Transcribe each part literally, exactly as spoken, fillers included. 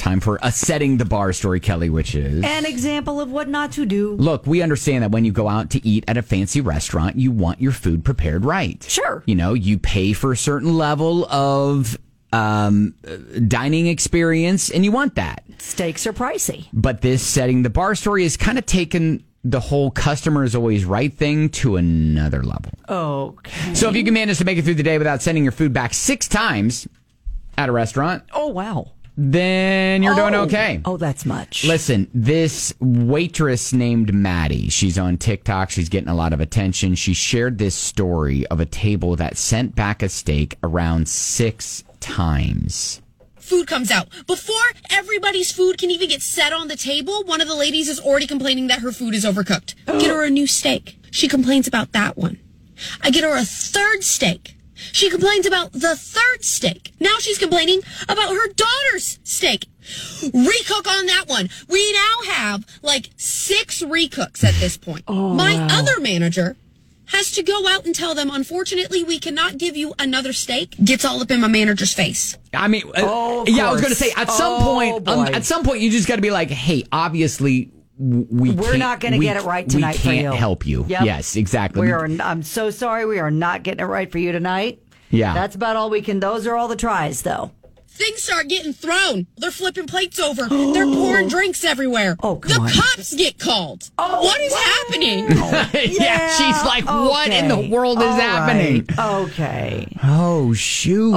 time for a setting the bar story, Kelly, which is an example of what not to do. Look, we understand that when you go out to eat at a fancy restaurant, you want your food prepared right. Sure. You know, you pay for a certain level of um, dining experience, and you want that. Steaks are pricey. But this setting the bar story is kind of taken the whole customer is always right thing to another level. Okay. So if you can manage to make it through the day without sending your food back six times at a restaurant, oh, wow, then you're oh. doing okay. Oh, that's much. Listen, this waitress named Maddie, she's on TikTok. She's getting a lot of attention. She shared this story of a table that sent back a steak around six times. Food comes out. Before everybody's food can even get set on the table, one of the ladies is already complaining that her food is overcooked. Get her a new steak. She complains about that one. I get her a third steak. She complains about the third steak. Now she's complaining about her daughter's steak. Recook on that one. We now have like six recooks at this point. Oh, My wow. other manager has to go out and tell them, unfortunately, we cannot give you another steak. Gets all up in my manager's face. I mean, Oh, uh, of yeah, I was course. going to say, at some Oh, point, um, boy. at some point, you just got to be like, hey, obviously, w- we We're can't, not gonna we- get it right tonight We for can't you. help you. Yep. Yes, exactly. We are. I'm so sorry. We are not getting it right for you tonight. Yeah. That's about all we can. Those are all the tries, though. Things start getting thrown. They're flipping plates over. They're pouring drinks everywhere. Oh, come the on. cops get called. Oh, what is wow. happening? yeah, she's like, what in the Okay. world is All happening? right. Okay. Oh, shoot.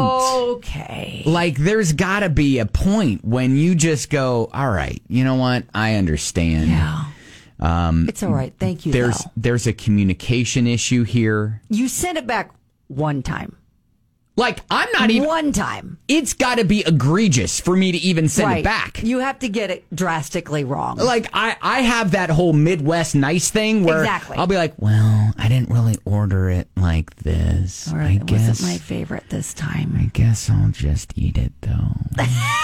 Okay. Like, there's got to be a point when you just go, all right, you know what? I understand. Yeah. Um, it's all right. Thank you. There's though. there's a communication issue here. You sent it back one time. Like, I'm not even. One time. It's got to be egregious for me to even send right. it back. You have to get it drastically wrong. Like, I, I have that whole Midwest nice thing where Exactly. I'll be like, well, I didn't really order it like this. All I right. It guess, wasn't my favorite this time. I guess I'll just eat it, though.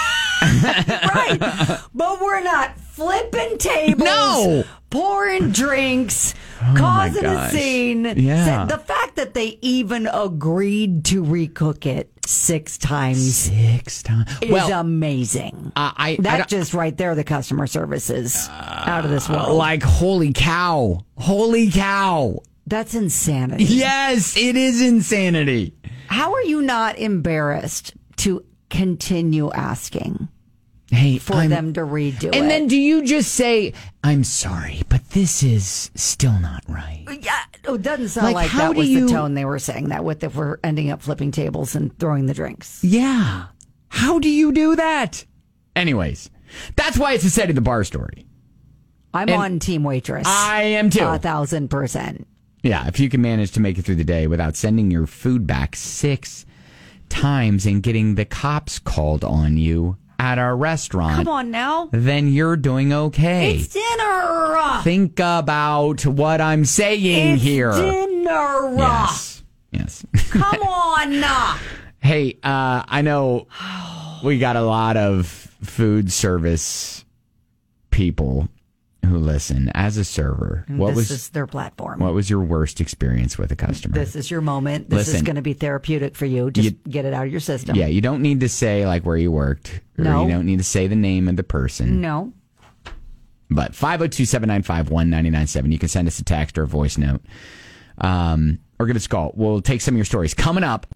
Right. But we're not flipping tables. No. Pouring drinks. Oh causing my a gosh. scene. Yeah. The fact that they even agreed to recook it six times Six times. is Well, amazing. I, I, I That don't- just right there, the customer service is out of this world. like, holy cow. Holy cow. That's insanity. Yes, it is insanity. How are you not embarrassed to continue asking Hey, for I'm- them to redo it? And then do you just say, I'm sorry, but this is still not right? Yeah, it doesn't sound Like, like, how that do was you- the tone they were saying that with if we're ending up flipping tables and throwing the drinks. Yeah. How do you do that? Anyways, that's why it's a setting the bar story. I'm And on Team Waitress. I am too. A thousand percent. Yeah, if you can manage to make it through the day without sending your food back six times and getting the cops called on you at our restaurant, Come on now. then you're doing okay. It's dinner. Think about what I'm saying It's here. dinner. Yes. Yes. Come on. Hey, uh, I know we got a lot of food service people who listen. As a server, what this was is their platform. what was your worst experience with a customer? This is your moment. This Listen, is going to be therapeutic for you. Just you- get it out of your system. Yeah, you don't need to say like where you worked. Or No. you don't need to say the name of the person. No. But five oh two, seven nine five, one nine nine seven. You can send us a text or a voice note. Um, or give us a call. We'll take some of your stories coming up.